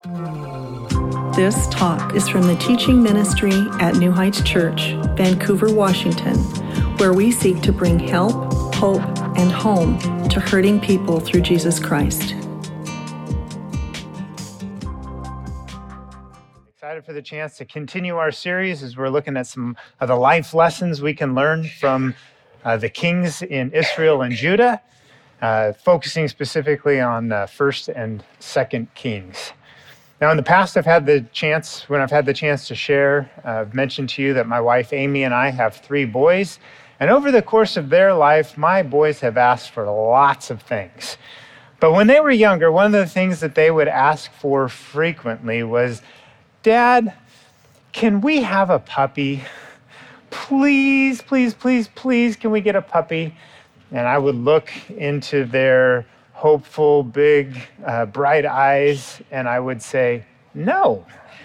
This talk is from the teaching ministry at New Heights Church, Vancouver, Washington, where we seek to bring help, hope, and home to hurting people through Jesus Christ. Excited for the chance to continue our series as we're looking at some of the life lessons we can learn from the kings in Israel and Judah, focusing specifically on 1st and 2nd Kings. Now, in the past, when I've had the chance to share, I've mentioned to you that my wife, Amy, and I have 3 boys. And over the course of their life, my boys have asked for lots of things. But when they were younger, one of the things that they would ask for frequently was, "Dad, can we have a puppy? Please, please, please, please, can we get a puppy?" And I would look into their hopeful, big, bright eyes, and I would say, "No."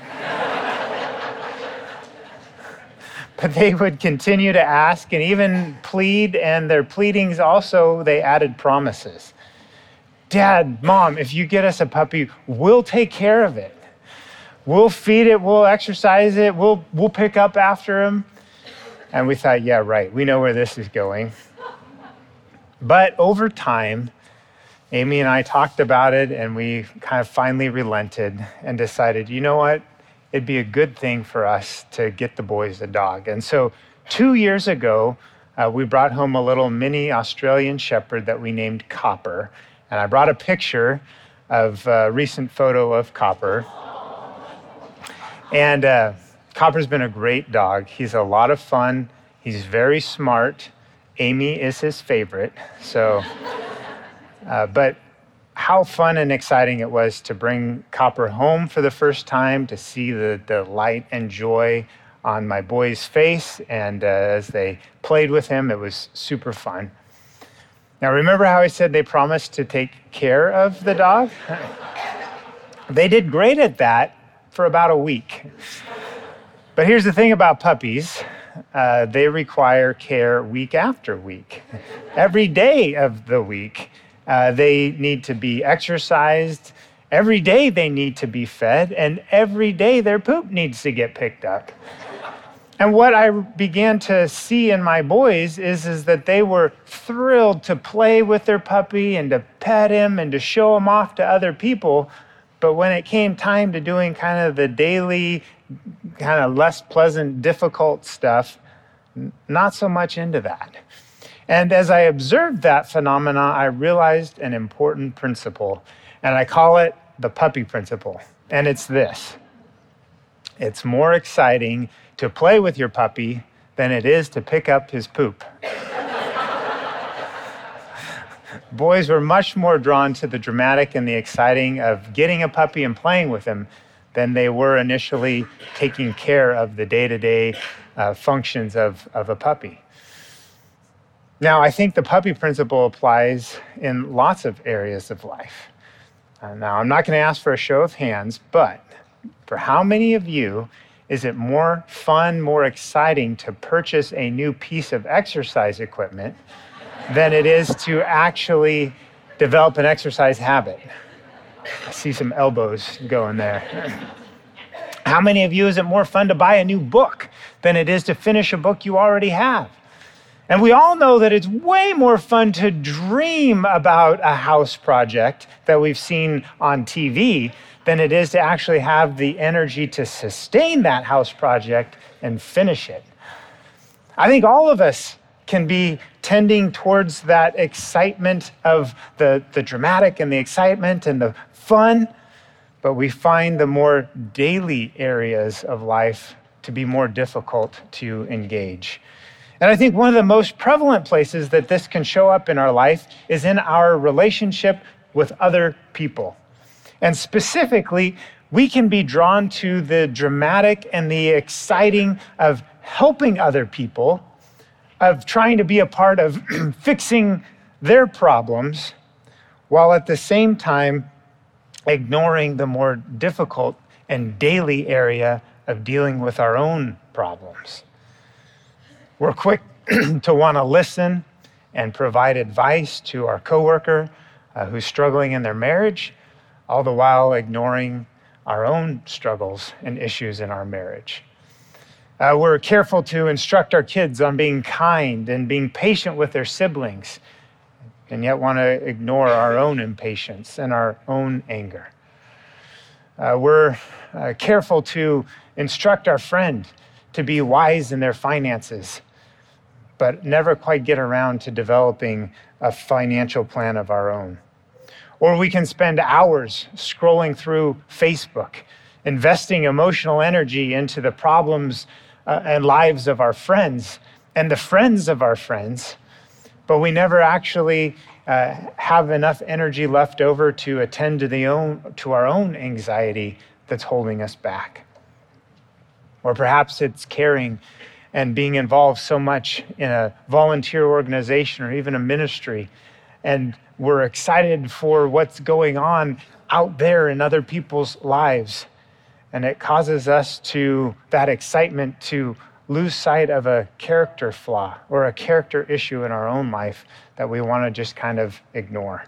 But they would continue to ask and even plead, and their pleadings also, they added promises. "Dad, Mom, if you get us a puppy, we'll take care of it. We'll feed it, we'll exercise it, we'll pick up after him." And we thought, yeah, right, we know where this is going. But over time, Amy and I talked about it, and we kind of finally relented and decided, you know what? It'd be a good thing for us to get the boys a dog. And so 2 years ago, we brought home a little mini Australian Shepherd that we named Copper. And I brought a picture of a recent photo of Copper. And Copper's been a great dog. He's a lot of fun. He's very smart. Amy is his favorite. So, but how fun and exciting it was to bring Copper home for the first time, to see the light and joy on my boy's face. And as they played with him, it was super fun. Now, remember how I said they promised to take care of the dog? They did great at that for about a week. But here's the thing about puppies. They require care week after week. Every day of the week, they need to be exercised. Every day they need to be fed. And every day their poop needs to get picked up. And what I began to see in my boys is that they were thrilled to play with their puppy and to pet him and to show him off to other people. But when it came time to doing kind of the daily, kind of less pleasant, difficult stuff, not so much into that. And as I observed that phenomena, I realized an important principle, and I call it the puppy principle. And it's this: it's more exciting to play with your puppy than it is to pick up his poop. Boys were much more drawn to the dramatic and the exciting of getting a puppy and playing with him than they were initially taking care of the day-to-day functions of a puppy. Now, I think the puppy principle applies in lots of areas of life. Now, I'm not going to ask for a show of hands, but for how many of you is it more fun, more exciting to purchase a new piece of exercise equipment than it is to actually develop an exercise habit? I see some elbows going there. How many of you is it more fun to buy a new book than it is to finish a book you already have? And we all know that it's way more fun to dream about a house project that we've seen on TV than it is to actually have the energy to sustain that house project and finish it. I think all of us can be tending towards that excitement of the dramatic and the excitement and the fun, but we find the more daily areas of life to be more difficult to engage. And I think one of the most prevalent places that this can show up in our life is in our relationship with other people. And specifically, we can be drawn to the dramatic and the exciting of helping other people, of trying to be a part of fixing their problems, while at the same time ignoring the more difficult and daily area of dealing with our own problems. We're quick to want to listen and provide advice to our coworker who's struggling in their marriage, all the while ignoring our own struggles and issues in our marriage. We're careful to instruct our kids on being kind and being patient with their siblings, and yet want to ignore our own impatience and our own anger. We're careful to instruct our friend to be wise in their finances, but never quite get around to developing a financial plan of our own. Or we can spend hours scrolling through Facebook, investing emotional energy into the problems and lives of our friends and the friends of our friends, but we never actually have enough energy left over to attend to our own anxiety that's holding us back. Or perhaps it's caring and being involved so much in a volunteer organization or even a ministry, and we're excited for what's going on out there in other people's lives. And it causes us that excitement to lose sight of a character flaw or a character issue in our own life that we want to just kind of ignore.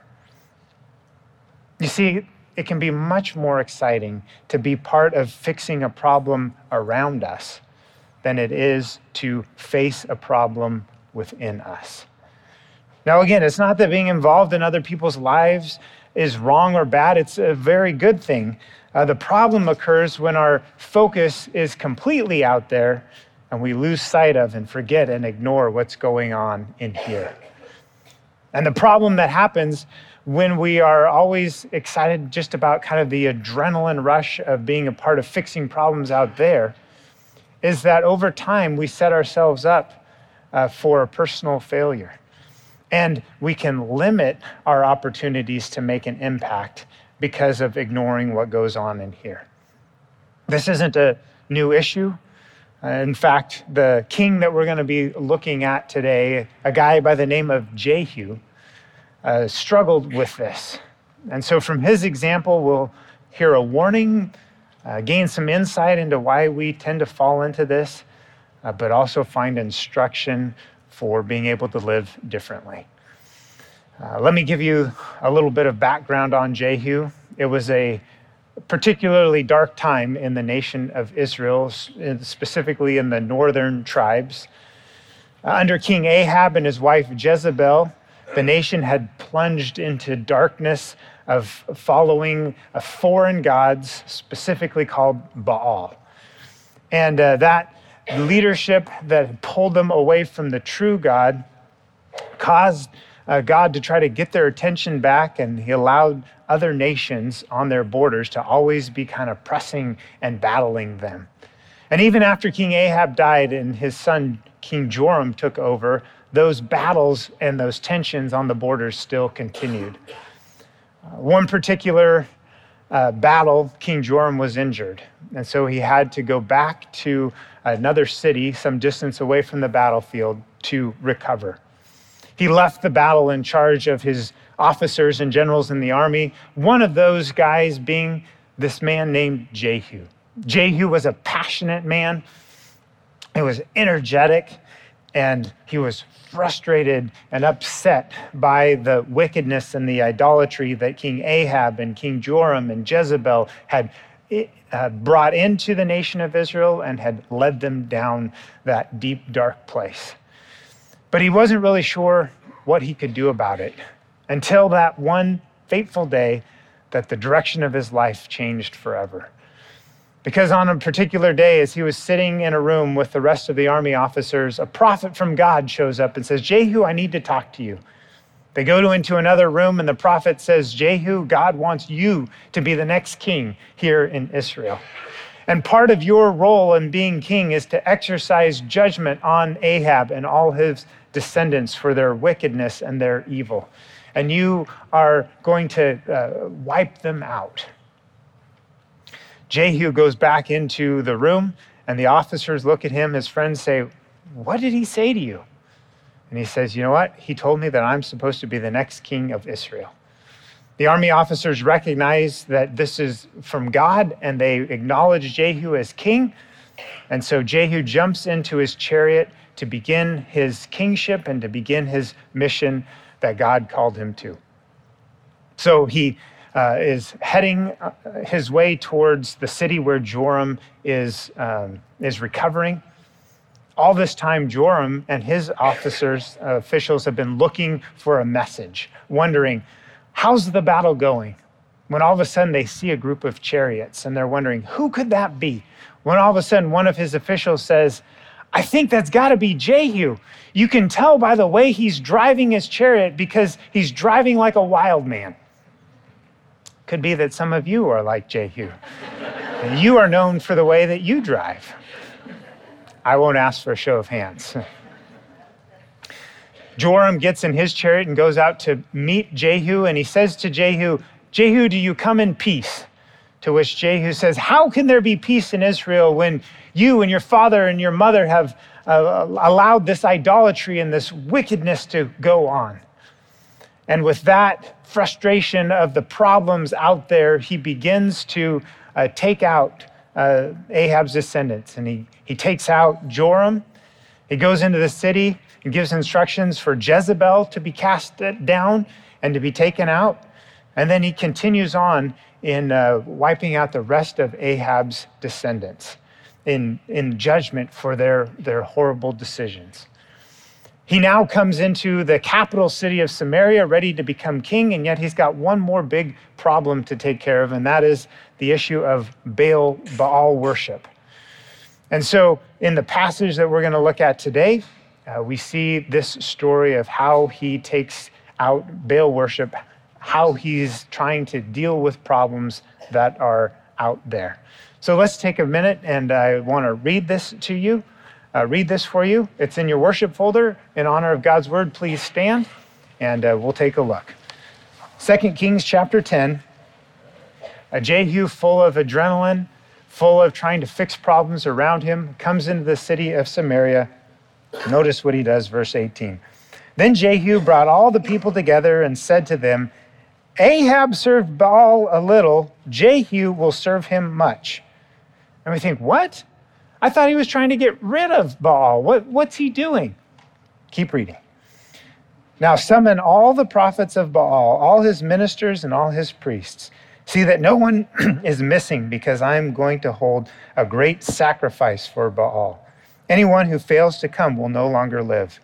You see, it can be much more exciting to be part of fixing a problem around us than it is to face a problem within us. Now, again, it's not that being involved in other people's lives is wrong or bad. It's a very good thing. The problem occurs when our focus is completely out there and we lose sight of and forget and ignore what's going on in here. And the problem that happens when we are always excited just about kind of the adrenaline rush of being a part of fixing problems out there is that over time we set ourselves up for a personal failure. And we can limit our opportunities to make an impact because of ignoring what goes on in here. This isn't a new issue. In fact, the king that we're going to be looking at today, a guy by the name of Jehu, struggled with this. And so from his example, we'll hear a warning, gain some insight into why we tend to fall into this, but also find instruction for being able to live differently. Let me give you a little bit of background on Jehu. It was a particularly dark time in the nation of Israel, specifically in the northern tribes. Under King Ahab and his wife Jezebel, the nation had plunged into darkness of following foreign gods, specifically called Baal. And that leadership that pulled them away from the true God caused God to try to get their attention back, and he allowed other nations on their borders to always be kind of pressing and battling them. And even after King Ahab died and his son King Joram took over, those battles and those tensions on the borders still continued. One particular battle, King Joram was injured, and so he had to go back to another city some distance away from the battlefield to recover. He left the battle in charge of his officers and generals in the army, one of those guys being this man named Jehu. Jehu was a passionate man. He was energetic, and he was frustrated and upset by the wickedness and the idolatry that King Ahab and King Joram and Jezebel had brought into the nation of Israel and had led them down that deep, dark place. But he wasn't really sure what he could do about it until that one fateful day that the direction of his life changed forever. Because on a particular day, as he was sitting in a room with the rest of the army officers, a prophet from God shows up and says, "Jehu, I need to talk to you." They go into another room, and the prophet says, "Jehu, God wants you to be the next king here in Israel. And part of your role in being king is to exercise judgment on Ahab and all his descendants for their wickedness and their evil. And you are going to wipe them out." Jehu goes back into the room, and the officers look at him. His friends say, "What did he say to you?" And he says, "You know what? He told me that I'm supposed to be the next king of Israel." The army officers recognize that this is from God, and they acknowledge Jehu as king. And so Jehu jumps into his chariot to begin his kingship and to begin his mission that God called him to. So he is heading his way towards the city where Joram is recovering. All this time, Joram and his officials have been looking for a message, wondering, how's the battle going? When all of a sudden they see a group of chariots and they're wondering, who could that be? When all of a sudden one of his officials says, I think that's got to be Jehu. You can tell by the way he's driving his chariot because he's driving like a wild man. Could be that some of you are like Jehu. And you are known for the way that you drive. I won't ask for a show of hands. Joram gets in his chariot and goes out to meet Jehu, and he says to Jehu, Jehu, do you come in peace? To which Jehu says, how can there be peace in Israel when you and your father and your mother have allowed this idolatry and this wickedness to go on? And with that frustration of the problems out there, he begins to take out Ahab's descendants. And he takes out Joram. He goes into the city and gives instructions for Jezebel to be cast down and to be taken out. And then he continues on in wiping out the rest of Ahab's descendants in judgment for their horrible decisions. He now comes into the capital city of Samaria, ready to become king, and yet he's got one more big problem to take care of, and that is the issue of Baal worship. And so in the passage that we're going to look at today, we see this story of how he takes out Baal worship, how he's trying to deal with problems that are out there. So let's take a minute, and I want to read this to you. Read this for you. It's in your worship folder. In honor of God's word, please stand, and we'll take a look. 2 Kings chapter 10, Jehu, full of adrenaline, full of trying to fix problems around him, comes into the city of Samaria. Notice what he does, verse 18. Then Jehu brought all the people together and said to them, Ahab served Baal a little, Jehu will serve him much. And we think, what? I thought he was trying to get rid of Baal. What's he doing? Keep reading. Now summon all the prophets of Baal, all his ministers and all his priests. See that no one is missing, because I am going to hold a great sacrifice for Baal. Anyone who fails to come will no longer live.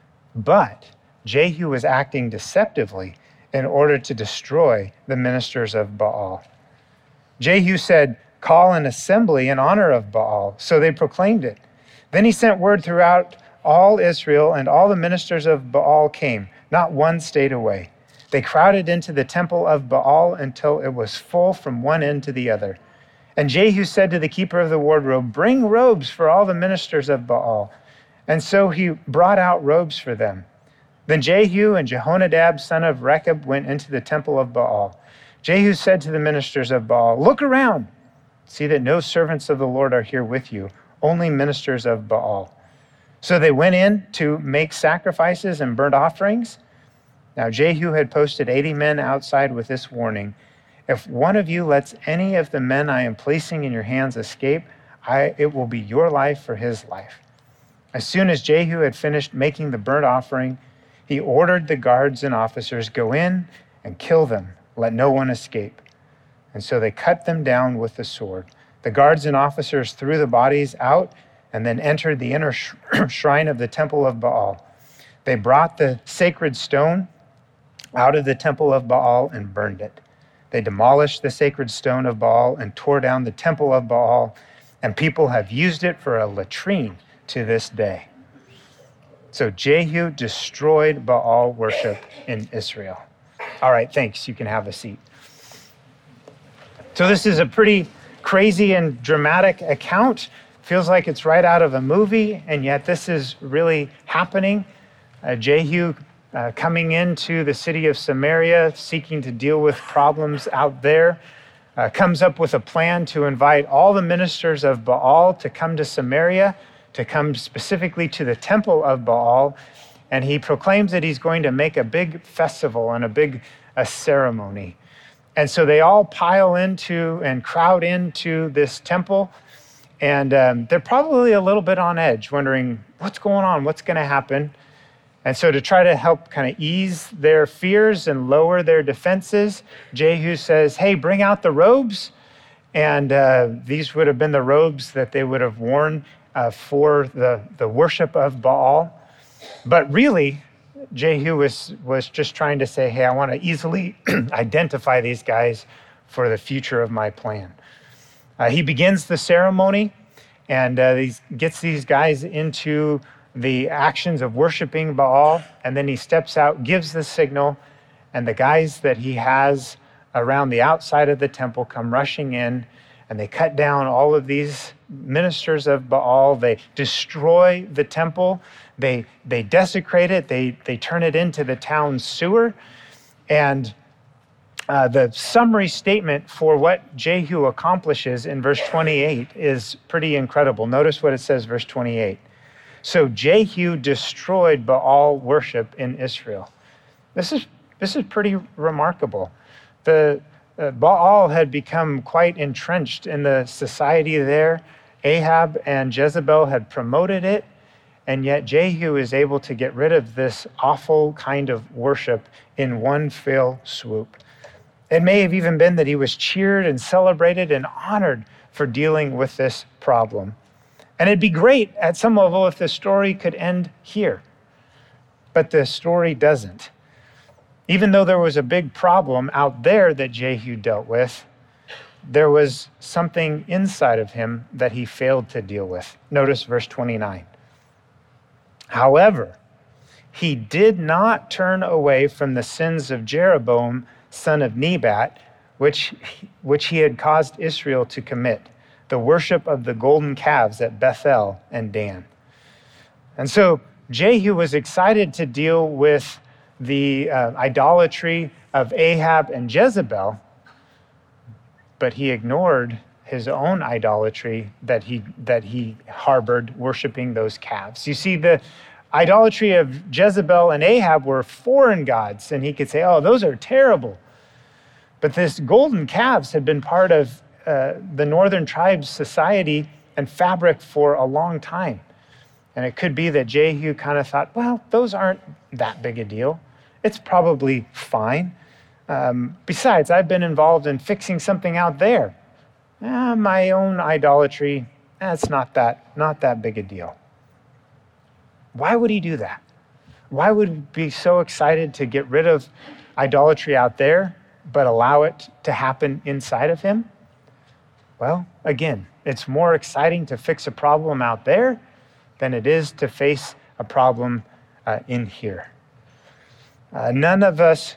But Jehu was acting deceptively in order to destroy the ministers of Baal. Jehu said, call an assembly in honor of Baal. So they proclaimed it. Then he sent word throughout all Israel, and all the ministers of Baal came. Not one stayed away. They crowded into the temple of Baal until it was full from one end to the other. And Jehu said to the keeper of the wardrobe, bring robes for all the ministers of Baal. And so he brought out robes for them. Then Jehu and Jehonadab, son of Rechab, went into the temple of Baal. Jehu said to the ministers of Baal, look around. See that no servants of the Lord are here with you, only ministers of Baal. So they went in to make sacrifices and burnt offerings. Now Jehu had posted 80 men outside with this warning. If one of you lets any of the men I am placing in your hands escape, it will be your life for his life. As soon as Jehu had finished making the burnt offering, he ordered the guards and officers, go in and kill them. Let no one escape. And so they cut them down with the sword. The guards and officers threw the bodies out and then entered the inner shrine of the temple of Baal. They brought the sacred stone out of the temple of Baal and burned it. They demolished the sacred stone of Baal and tore down the temple of Baal, and people have used it for a latrine to this day. So Jehu destroyed Baal worship in Israel. All right, thanks. You can have a seat. So this is a pretty crazy and dramatic account. Feels like it's right out of a movie, and yet this is really happening. Jehu coming into the city of Samaria, seeking to deal with problems out there, comes up with a plan to invite all the ministers of Baal to come to Samaria, to come specifically to the temple of Baal, and he proclaims that he's going to make a big festival and a ceremony. And so they all pile into and crowd into this temple, and they're probably a little bit on edge, wondering what's going on, what's going to happen. And so to try to help kind of ease their fears and lower their defenses, Jehu says, hey, bring out the robes. And these would have been the robes that they would have worn for the worship of Baal. But really, Jehu was just trying to say, hey, I want to easily identify these guys for the future of my plan. He begins the ceremony and he gets these guys into the actions of worshiping Baal, and then he steps out, gives the signal, and the guys that he has around the outside of the temple come rushing in, and they cut down all of these ministers of Baal. They destroy the temple. They desecrate it. They turn it into the town sewer. And the summary statement for what Jehu accomplishes in verse 28 is pretty incredible. Notice what it says, verse 28. So Jehu destroyed Baal worship in Israel. This is pretty remarkable. The Baal had become quite entrenched in the society there. Ahab and Jezebel had promoted it, and yet Jehu is able to get rid of this awful kind of worship in one fell swoop. It may have even been that he was cheered and celebrated and honored for dealing with this problem. And it'd be great at some level if the story could end here. But the story doesn't. Even though there was a big problem out there that Jehu dealt with, there was something inside of him that he failed to deal with. Notice verse 29. However, he did not turn away from the sins of Jeroboam, son of Nebat, which he had caused Israel to commit, the worship of the golden calves at Bethel and Dan. And so Jehu was excited to deal with the idolatry of Ahab and Jezebel, but he ignored his own idolatry that he harbored, worshiping those calves. You see, the idolatry of Jezebel and Ahab were foreign gods, and he could say, oh, those are terrible. But this golden calves had been part of the northern tribes' society and fabric for a long time. And it could be that Jehu kind of thought, well, those aren't that big a deal. It's probably fine. Besides, I've been involved in fixing something out there. My own idolatry, it's not that big a deal. Why would he do that? Why would he be so excited to get rid of idolatry out there, but allow it to happen inside of him? Well, again, it's more exciting to fix a problem out there than it is to face a problem in here. None of us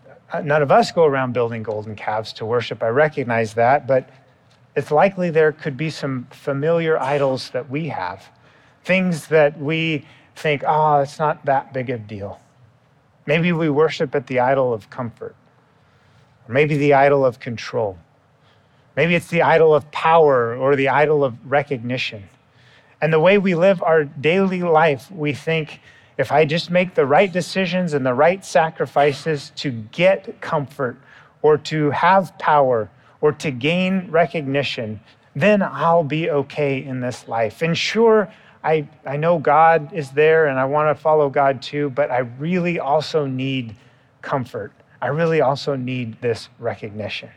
go around building golden calves to worship. I recognize that, but it's likely there could be some familiar idols that we have, things that we think, oh, it's not that big a deal. Maybe we worship at the idol of comfort, or maybe the idol of control. Maybe it's the idol of power or the idol of recognition. And the way we live our daily life, we think, if I just make the right decisions and the right sacrifices to get comfort or to have power or to gain recognition, then I'll be okay in this life. And sure, I know God is there and I want to follow God too, but I really also need comfort. I really also need this recognition.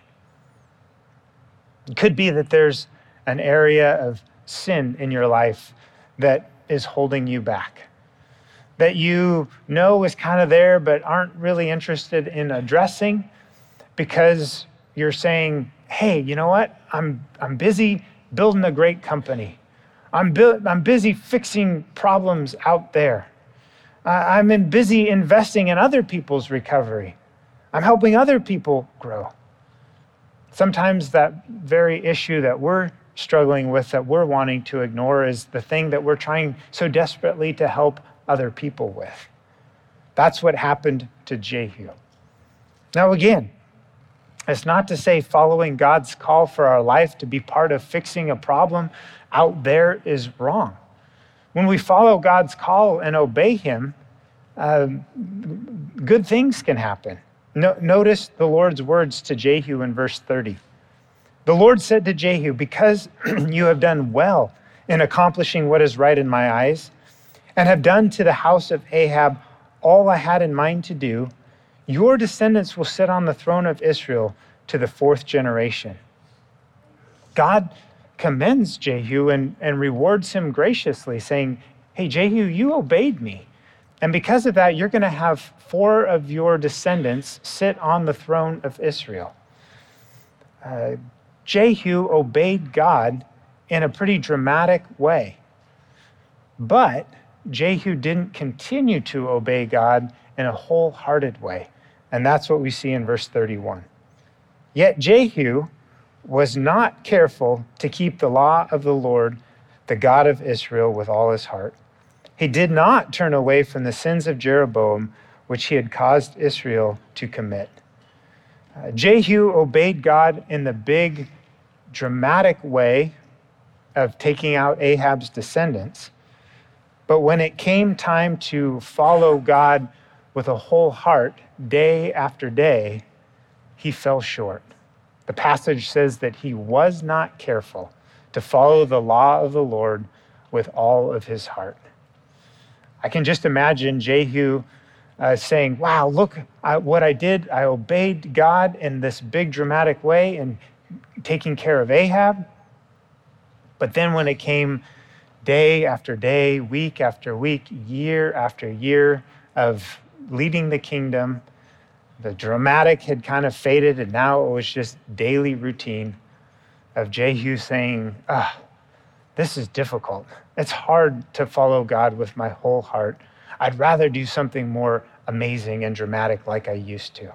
It could be that there's an area of sin in your life that is holding you back, that you know is kind of there but aren't really interested in addressing because you're saying, hey, you know what? I'm busy building a great company. I'm busy fixing problems out there. I'm busy investing in other people's recovery. I'm helping other people grow. Sometimes that very issue that we're struggling with, that we're wanting to ignore, is the thing that we're trying so desperately to help other people with. That's what happened to Jehu. Now again, it's not to say following God's call for our life to be part of fixing a problem out there is wrong. When we follow God's call and obey him, good things can happen. Notice the Lord's words to Jehu in verse 30. The Lord said to Jehu, because you have done well in accomplishing what is right in my eyes, and have done to the house of Ahab all I had in mind to do. Your descendants will sit on the throne of Israel to the 4th generation. God commends Jehu and rewards him graciously, saying, hey, Jehu, you obeyed me. And because of that, you're going to have 4 of your descendants sit on the throne of Israel. Jehu obeyed God in a pretty dramatic way. But Jehu didn't continue to obey God in a wholehearted way. And that's what we see in verse 31. Yet Jehu was not careful to keep the law of the Lord, the God of Israel, with all his heart. He did not turn away from the sins of Jeroboam, which he had caused Israel to commit. Jehu obeyed God in the big, dramatic way of taking out Ahab's descendants. But when it came time to follow God with a whole heart, day after day, he fell short. The passage says that he was not careful to follow the law of the Lord with all of his heart. I can just imagine Jehu saying, wow, look what I did. I obeyed God in this big dramatic way and taking care of Ahab. But then when it came day after day, week after week, year after year of leading the kingdom, the dramatic had kind of faded, and now it was just daily routine of Jehu saying, this is difficult. It's hard to follow God with my whole heart. I'd rather do something more amazing and dramatic like I used to.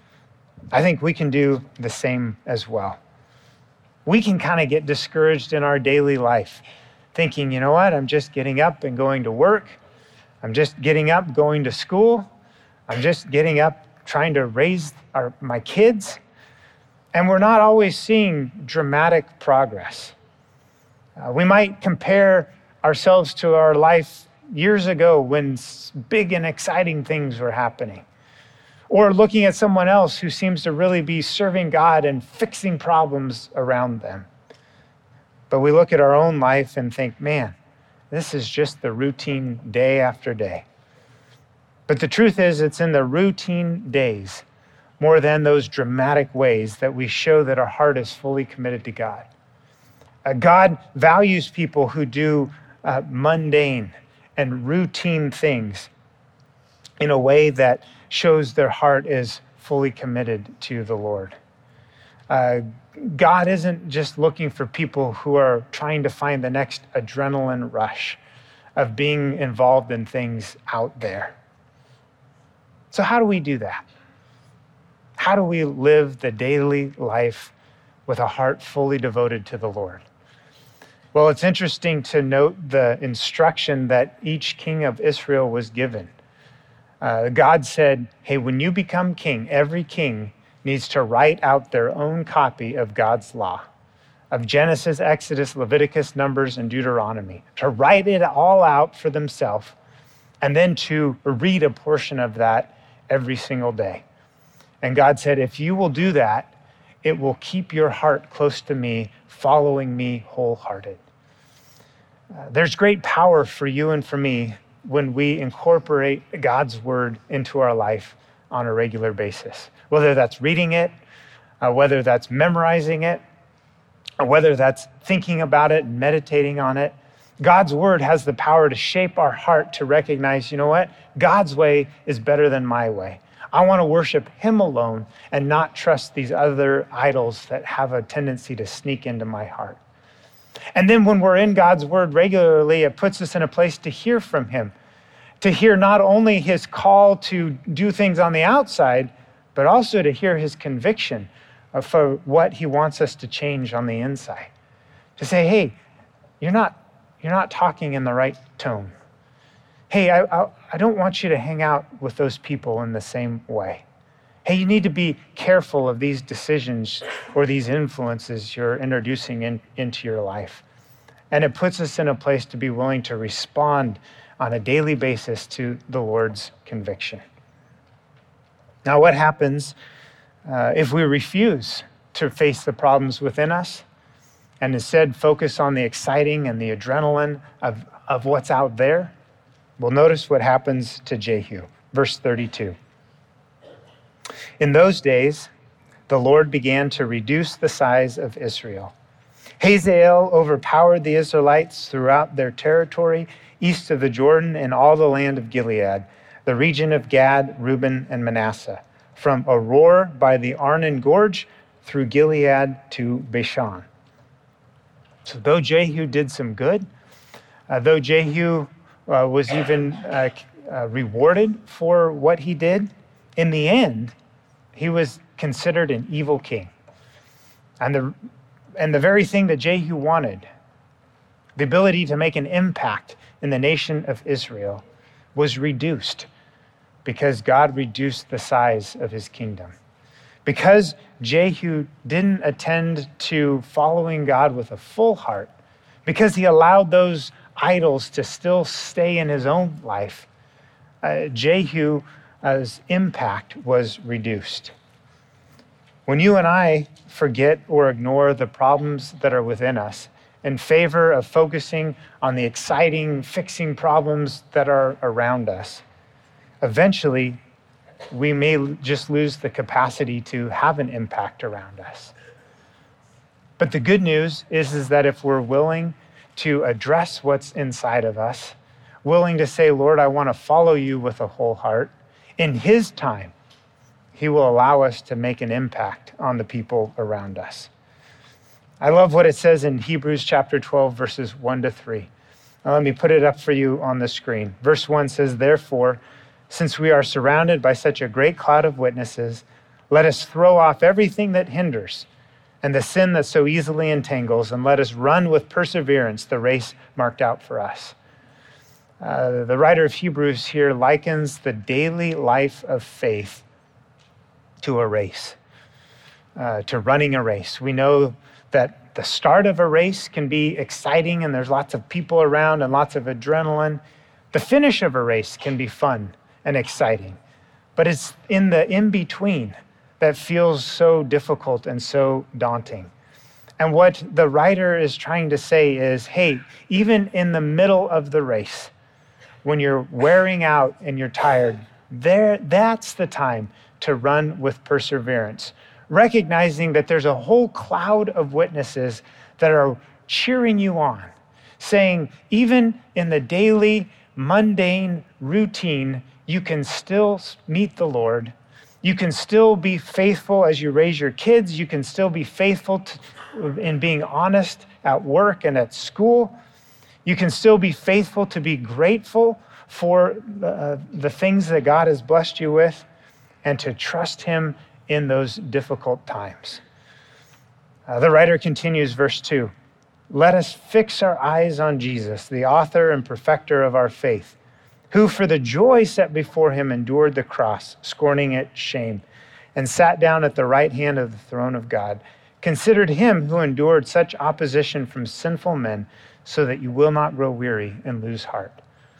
I think we can do the same as well. We can kind of get discouraged in our daily life, thinking, you know what, I'm just getting up and going to work. I'm just getting up, going to school. I'm just getting up, trying to raise my kids. And we're not always seeing dramatic progress. We might compare ourselves to our life years ago when big and exciting things were happening. Or looking at someone else who seems to really be serving God and fixing problems around them. But we look at our own life and think, man, this is just the routine day after day. But the truth is, it's in the routine days, more than those dramatic ways, that we show that our heart is fully committed to God. God values people who do mundane and routine things in a way that shows their heart is fully committed to the Lord. God isn't just looking for people who are trying to find the next adrenaline rush of being involved in things out there. So how do we do that? How do we live the daily life with a heart fully devoted to the Lord? Well, it's interesting to note the instruction that each king of Israel was given. God said, hey, when you become king, every king needs to write out their own copy of God's law, of Genesis, Exodus, Leviticus, Numbers, and Deuteronomy, to write it all out for themselves, and then to read a portion of that every single day. And God said, if you will do that, it will keep your heart close to me, following me wholehearted. There's great power for you and for me when we incorporate God's word into our life on a regular basis, whether that's reading it, whether that's memorizing it, or whether that's thinking about it and meditating on it. God's word has the power to shape our heart to recognize, you know what? God's way is better than my way. I want to worship him alone and not trust these other idols that have a tendency to sneak into my heart. And then when we're in God's word regularly, it puts us in a place to hear from him, to hear not only his call to do things on the outside, but also to hear his conviction for what he wants us to change on the inside. To say, hey, you're not talking in the right tone. Hey, I don't want you to hang out with those people in the same way. Hey, you need to be careful of these decisions or these influences you're introducing into your life. And it puts us in a place to be willing to respond on a daily basis to the Lord's conviction. Now, what happens if we refuse to face the problems within us and instead focus on the exciting and the adrenaline of what's out there? Well, notice what happens to Jehu. Verse 32. In those days, the Lord began to reduce the size of Israel. Hazael overpowered the Israelites throughout their territory east of the Jordan and all the land of Gilead, the region of Gad, Reuben, and Manasseh, from Aroer by the Arnon Gorge through Gilead to Bashan. So though Jehu did some good, though Jehu was even rewarded for what he did, in the end, he was considered an evil king. And the very thing that Jehu wanted, the ability to make an impact in the nation of Israel, was reduced because God reduced the size of his kingdom. Because Jehu didn't attend to following God with a full heart, because he allowed those idols to still stay in his own life, Jehu's impact was reduced. When you and I forget or ignore the problems that are within us in favor of focusing on the exciting, fixing problems that are around us, eventually we may just lose the capacity to have an impact around us. But the good news is that if we're willing to address what's inside of us, willing to say, Lord, I want to follow you with a whole heart, in his time, he will allow us to make an impact on the people around us. I love what it says in Hebrews chapter 12, verses 1-3. Now, let me put it up for you on the screen. Verse 1 says, therefore, since we are surrounded by such a great cloud of witnesses, let us throw off everything that hinders and the sin that so easily entangles, and let us run with perseverance the race marked out for us. The writer of Hebrews here likens the daily life of faith to a race, to running a race. We know that the start of a race can be exciting and there's lots of people around and lots of adrenaline. The finish of a race can be fun and exciting, but it's in the in-between that feels so difficult and so daunting. And what the writer is trying to say is, hey, even in the middle of the race, when you're wearing out and you're tired, that's the time to run with perseverance, recognizing that there's a whole cloud of witnesses that are cheering you on, saying, even in the daily, mundane routine, you can still meet the Lord. You can still be faithful as you raise your kids. You can still be faithful in being honest at work and at school. You can still be faithful to be grateful for the things that God has blessed you with and to trust him in those difficult times. The writer continues, verse 2, let us fix our eyes on Jesus, the author and perfecter of our faith, who for the joy set before him endured the cross, scorning its shame, and sat down at the right hand of the throne of God. Considered him who endured such opposition from sinful men, so that you will not grow weary and lose heart.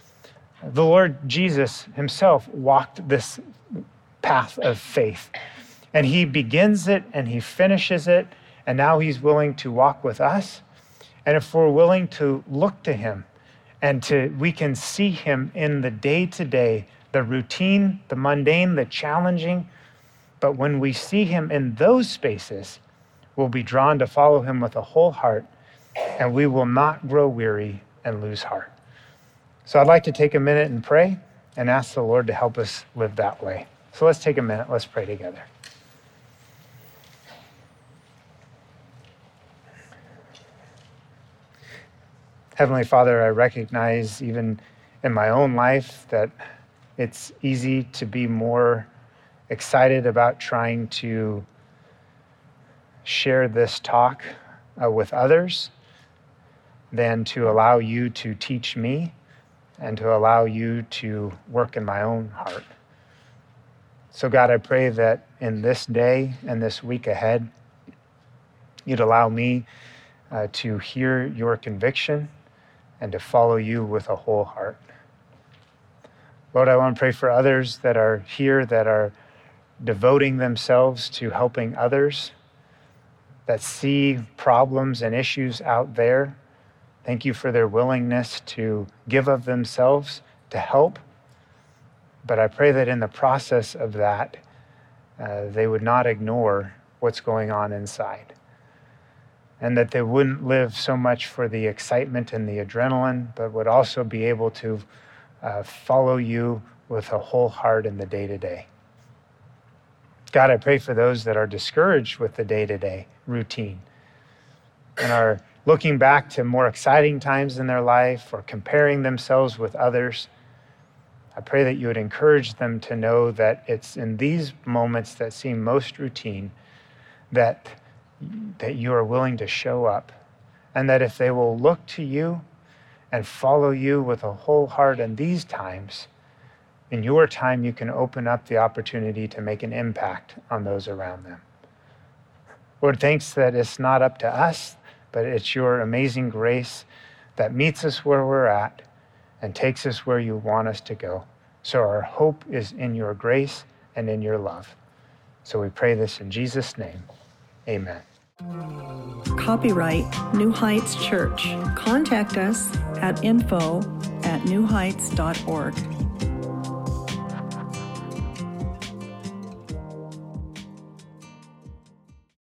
The Lord Jesus himself walked this path of faith, and he begins it and he finishes it, and now he's willing to walk with us. And if we're willing to look to him and we can see him in the day-to-day, the routine, the mundane, the challenging, but when we see him in those spaces, we'll be drawn to follow him with a whole heart, and we will not grow weary and lose heart. So I'd like to take a minute and pray and ask the Lord to help us live that way. So let's take a minute. Let's pray together. Heavenly Father, I recognize even in my own life that it's easy to be more excited about trying to share this talk with others than to allow you to teach me and to allow you to work in my own heart. So God, I pray that in this day and this week ahead, you'd allow me to hear your conviction and to follow you with a whole heart. Lord, I want to pray for others that are here, that are devoting themselves to helping others, that see problems and issues out there. Thank you for their willingness to give of themselves to help. But I pray that in the process of that, they would not ignore what's going on inside. And that they wouldn't live so much for the excitement and the adrenaline, but would also be able to follow you with a whole heart in the day-to-day. God, I pray for those that are discouraged with the day-to-day routine and are looking back to more exciting times in their life or comparing themselves with others. I pray that you would encourage them to know that it's in these moments that seem most routine that you are willing to show up, and that if they will look to you and follow you with a whole heart in these times, in your time you can open up the opportunity to make an impact on those around them. Lord, thanks that it's not up to us, but it's your amazing grace that meets us where we're at and takes us where you want us to go. So our hope is in your grace and in your love. So we pray this in Jesus' name. Amen. Copyright New Heights Church. Contact us at info@newheights.org.